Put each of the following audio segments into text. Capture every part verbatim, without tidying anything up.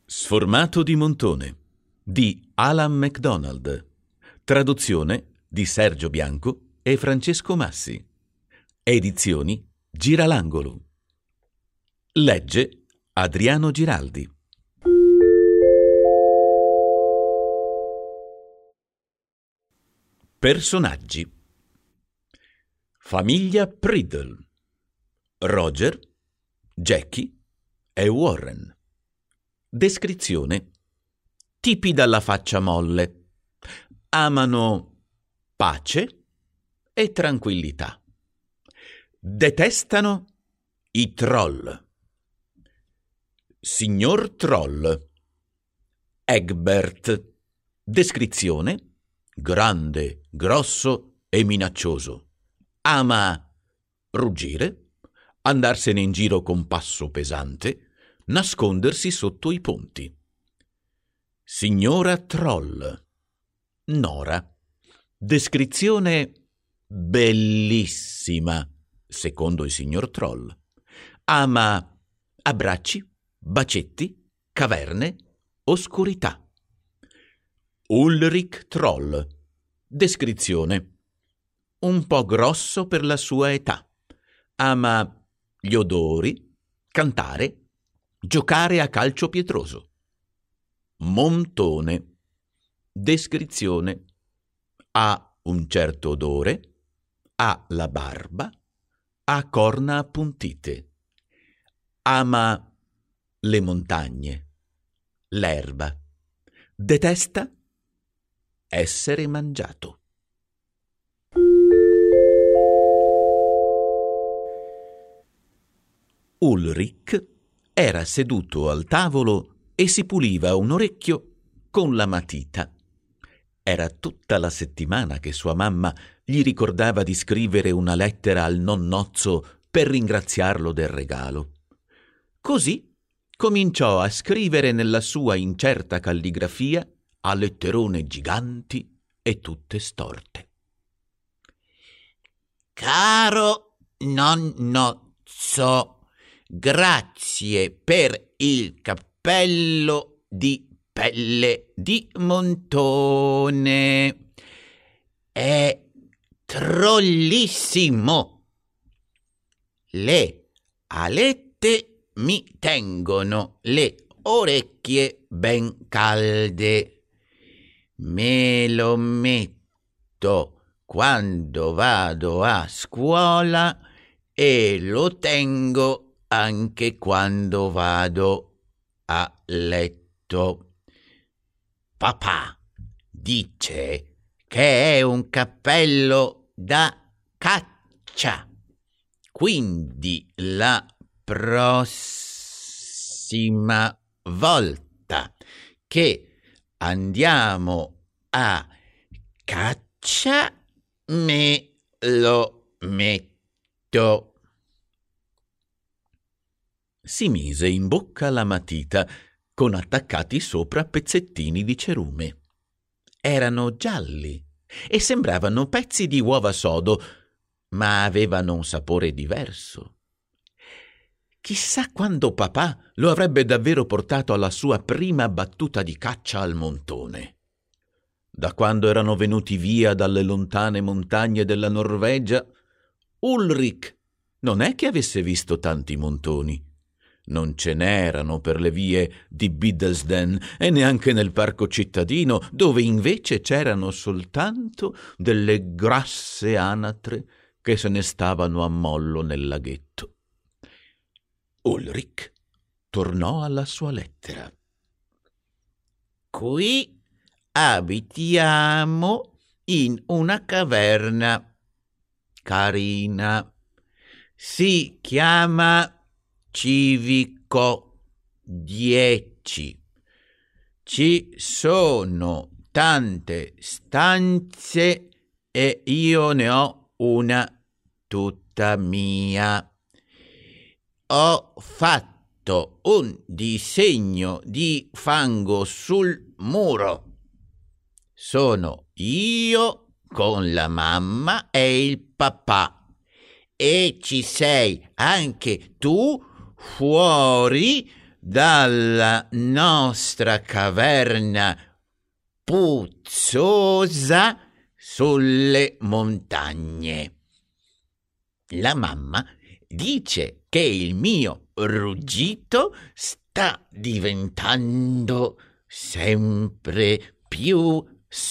Sformato di Montone di Alan MacDonald. Traduzione di Sergio Bianco e Francesco Massi. Edizioni Giralangolo. Legge Adriano Giraldi. Personaggi: famiglia Priddle, Roger, Jackie e Warren. Descrizione: tipi dalla faccia molle, amano pace e tranquillità, detestano i troll. Signor Troll: Egbert. Descrizione: grande, grosso e minaccioso, ama ruggire, andarsene in giro con passo pesante, nascondersi sotto i ponti. Signora Troll: Nora. Descrizione: bellissima, secondo il signor Troll, ama abbracci, bacetti, caverne, oscurità. Ulrich Troll. Descrizione: un po' grosso per la sua età, ama gli odori, cantare, giocare a calcio pietroso. Montone. Descrizione: ha un certo odore, ha la barba, ha corna appuntite, ama le montagne, l'erba, detesta essere mangiato. Ulrich era seduto al tavolo e si puliva un orecchio con la matita. Era tutta la settimana che sua mamma gli ricordava di scrivere una lettera al nonnozzo per ringraziarlo del regalo. Così cominciò a scrivere nella sua incerta calligrafia a letterone giganti e tutte storte. Caro nonnozzo, grazie per il cappello di pelle di montone. È trollissimo. Le alette mi tengono le orecchie ben calde. Me lo metto quando vado a scuola e lo tengo anche quando vado a letto. Papà dice che è un cappello da caccia, quindi la prossima volta che andiamo a caccia me lo metto. Si mise in bocca la matita con attaccati sopra pezzettini di cerume. Erano gialli e sembravano pezzi di uova sodo, ma avevano un sapore diverso. Chissà quando papà lo avrebbe davvero portato alla sua prima battuta di caccia al montone. Da quando erano venuti via dalle lontane montagne della Norvegia, Ulrich non è che avesse visto tanti montoni. Non ce n'erano per le vie di Biddlesden e neanche nel parco cittadino, dove invece c'erano soltanto delle grasse anatre che se ne stavano a mollo nel laghetto. Ulrich tornò alla sua lettera. Qui abitiamo in una caverna carina. Si chiama Civico dieci. Ci sono tante stanze e io ne ho una tutta mia. Ho fatto un disegno di fango sul muro. Sono io con la mamma e il papà. E ci sei anche tu fuori dalla nostra caverna puzzosa sulle montagne. La mamma dice che il mio ruggito sta diventando sempre più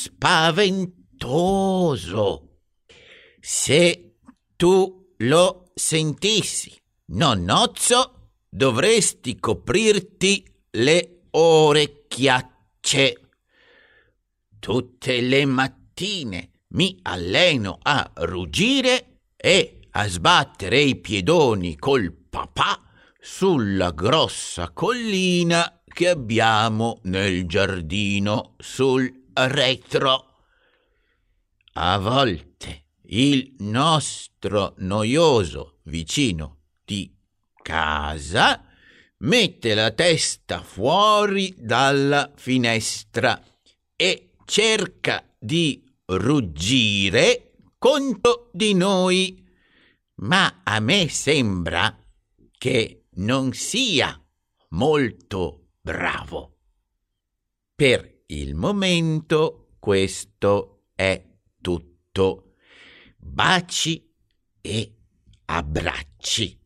spaventoso. Se tu lo sentissi, nonnozzo, dovresti coprirti le orecchiacce. Tutte le mattine mi alleno a ruggire e a sbattere i piedoni col papà sulla grossa collina che abbiamo nel giardino sul retro. A volte il nostro noioso vicino di casa mette la testa fuori dalla finestra e cerca di ruggire contro di noi, ma a me sembra che non sia molto bravo. Per il momento questo è tutto. Baci e abbracci.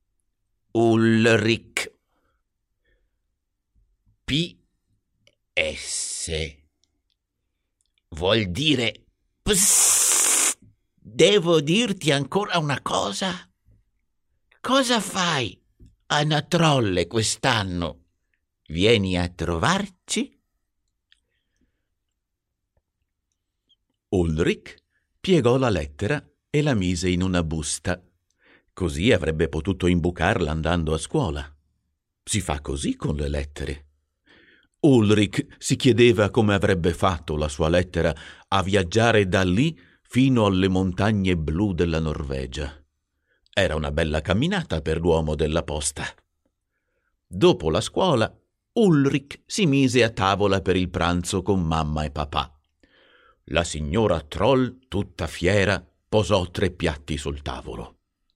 Ulrich. P S Vuol dire psst, devo dirti ancora una cosa? Cosa fai a Natrolle quest'anno? Vieni a trovarci? Ulrich piegò la lettera e la mise in una busta. Così avrebbe potuto imbucarla andando a scuola. Si fa così con le lettere. Ulrich si chiedeva come avrebbe fatto la sua lettera a viaggiare da lì fino alle montagne blu della Norvegia. Era una bella camminata per l'uomo della posta. Dopo la scuola, Ulrich si mise a tavola per il pranzo con mamma e papà. La signora Troll, tutta fiera, posò tre piatti sul tavolo.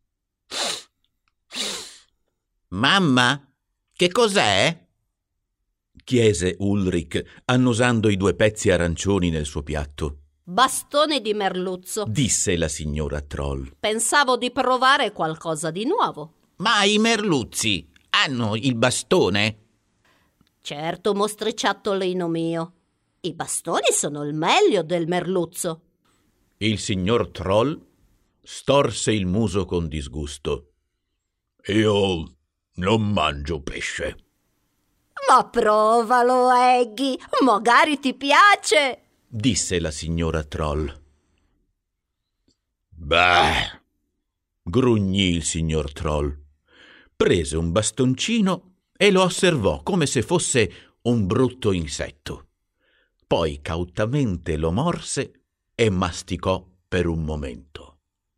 Mamma, che cos'è? Chiese Ulrich, annusando i due pezzi arancioni nel suo piatto. Bastone di merluzzo, disse la signora Troll. Pensavo di provare qualcosa di nuovo. Ma i merluzzi hanno il bastone? Certo, mostriciattolino mio. I bastoni sono il meglio del merluzzo. Il signor Troll storse il muso con disgusto. Io non mangio pesce. Ma provalo, Eggy, magari ti piace, disse la signora Troll. Bah, grugnì il signor Troll. Prese un bastoncino e lo osservò come se fosse un brutto insetto. Poi cautamente lo morse e masticò per un momento.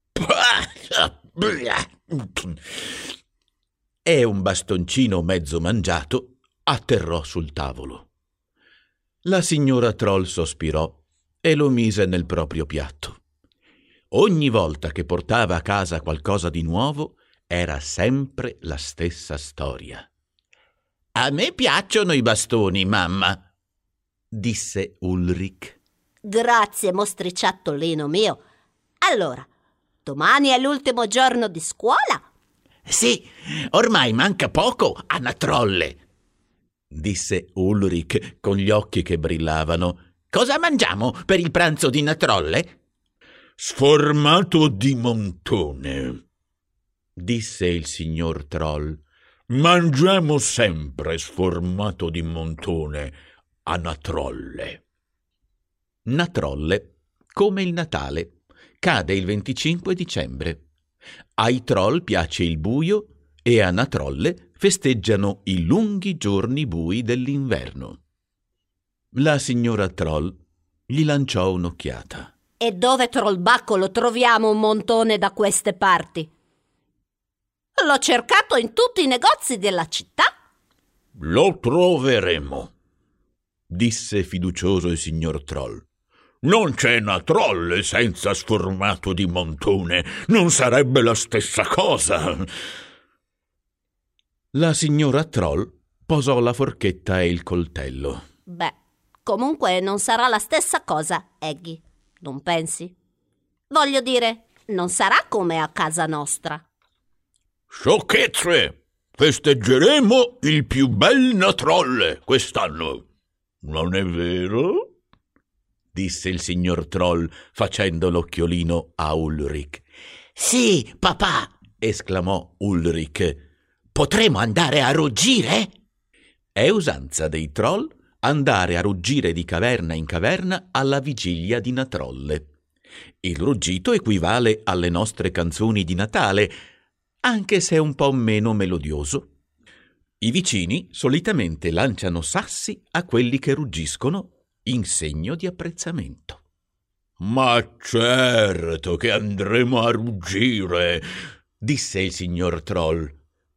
E un bastoncino mezzo mangiato atterrò sul tavolo. La signora Troll sospirò e lo mise nel proprio piatto. Ogni volta che portava a casa qualcosa di nuovo era sempre la stessa storia. A me piacciono i bastoni, mamma, disse Ulrich. Grazie, mostriciattolino mio. Allora, domani è l'ultimo giorno di scuola? Sì, ormai manca poco a Natrolle, disse Ulrich con gli occhi che brillavano. Cosa mangiamo per il pranzo di Natrolle? Sformato di montone, disse il signor Troll. Mangiamo sempre sformato di montone a Natrolle. Natrolle, come il Natale, cade il venticinque dicembre. Ai troll piace il buio e a Natrolle festeggiano i lunghi giorni bui dell'inverno. La signora Troll gli lanciò un'occhiata. E dove, Trollbacco, troviamo un montone da queste parti? L'ho cercato in tutti i negozi della città. Lo troveremo, disse fiducioso il signor Troll. Non c'è Natrolle senza sformato di montone. Non sarebbe la stessa cosa. La signora Troll Posò la forchetta e il coltello. Beh, comunque non sarà la stessa cosa, Eggy, non pensi? Voglio dire, non sarà come a casa nostra. Sciocchezze! Festeggeremo il più bel Natrolle quest'anno. Non è vero? Disse il signor Troll facendo l'occhiolino a Ulrich. Sì, papà, esclamò Ulrich. Potremo andare a ruggire? È usanza dei troll andare a ruggire di caverna in caverna alla vigilia di Natrolle. Il ruggito equivale alle nostre canzoni di Natale, anche se è un po' meno melodioso. I vicini solitamente lanciano sassi a quelli che ruggiscono in segno di apprezzamento. Ma certo che andremo a ruggire, disse il signor Troll.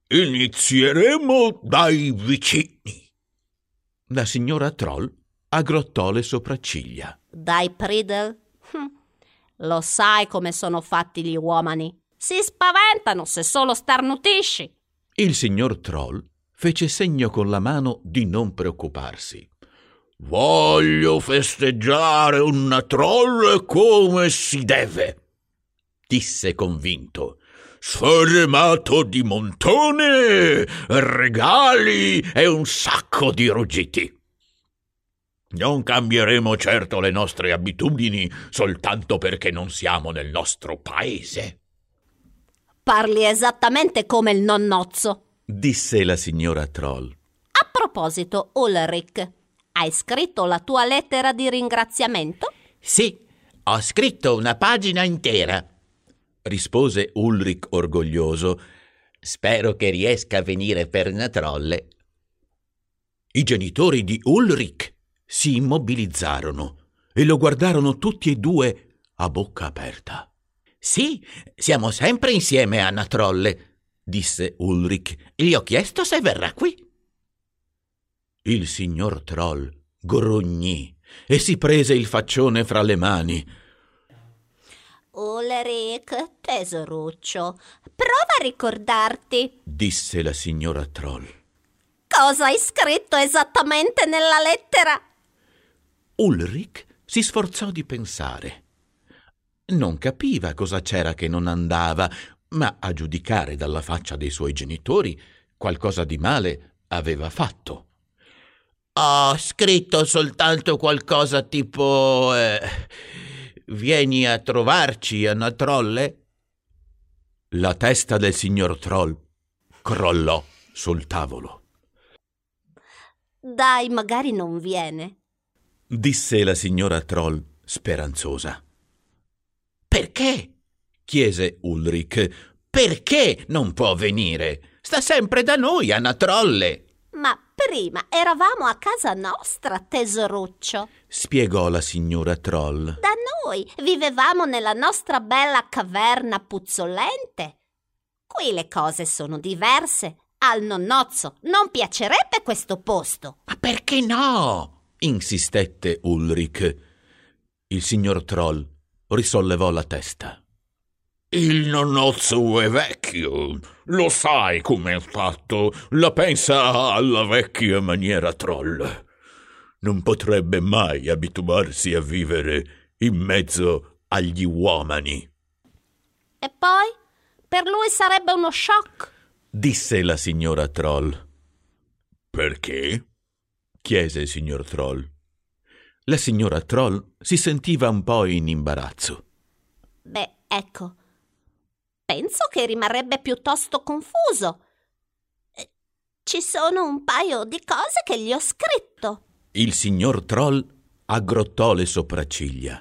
Inizieremo dai vicini. La signora Troll aggrottò le sopracciglia. Dai, Priddle? Hm. Lo sai come sono fatti gli uomini. Si spaventano se solo starnutisci. Il signor Troll fece segno con la mano di non preoccuparsi. Voglio festeggiare un Natrolle come si deve, disse convinto. Sfermato di montone, regali e un sacco di ruggiti. Non cambieremo certo le nostre abitudini soltanto perché non siamo nel nostro paese. Parli esattamente come il nonnozzo, disse la signora Troll. A proposito, Ulrich, hai scritto la tua lettera di ringraziamento? Sì, ho scritto una pagina intera, rispose Ulrich orgoglioso. Spero che riesca a venire per Natrolle. I genitori di Ulrich si immobilizzarono e lo guardarono tutti e due a bocca aperta. Sì, siamo sempre insieme a Natrolle, disse Ulrich. Gli ho chiesto se verrà qui. Il signor Troll grugnì e si prese il faccione fra le mani. Ulrich, tesoruccio, prova a ricordarti, disse la signora Troll. Cosa hai scritto esattamente nella lettera? Ulrich si sforzò di pensare. Non capiva cosa c'era che non andava, ma a giudicare dalla faccia dei suoi genitori qualcosa di male aveva fatto. Ho scritto soltanto qualcosa tipo eh, vieni a trovarci a Natrolle? La testa del signor Troll crollò sul tavolo. Dai, magari non viene, disse la signora Troll speranzosa. Perché? chiese Ulrich. Perché non può venire? Sta sempre da noi a Natrolle. Ma prima eravamo a casa nostra, tesoruccio, spiegò la signora Troll. Da noi vivevamo nella nostra bella caverna puzzolente. Qui le cose sono diverse. Al nonnozzo non piacerebbe questo posto. Ma perché no? insistette Ulrich. Il signor Troll risollevò la testa. Il nonnozzo è vecchio, lo sai com'è fatto, la pensa alla vecchia maniera Troll. Non potrebbe mai abituarsi a vivere in mezzo agli uomini. E poi? Per lui sarebbe uno shock, disse la signora Troll. Perché? chiese il signor Troll. La signora Troll si sentiva un po' in imbarazzo. Beh, ecco, penso che rimarrebbe piuttosto confuso. Ci sono un paio di cose che gli ho scritto. Il signor Troll aggrottò le sopracciglia.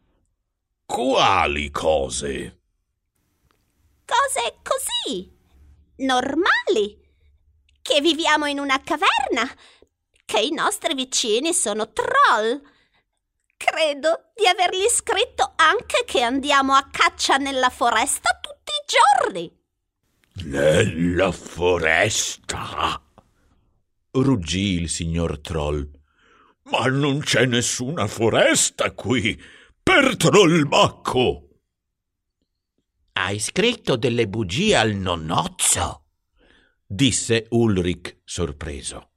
Quali cose? Cose così, normali, che viviamo in una caverna, che i nostri vicini sono troll. Credo di avergli scritto anche che andiamo a caccia nella foresta tutti i giorni. Nella foresta? Ruggì il signor Troll. Ma non c'è nessuna foresta qui, per Trollbacco! Hai scritto delle bugie al nonnozzo? disse Ulrich sorpreso.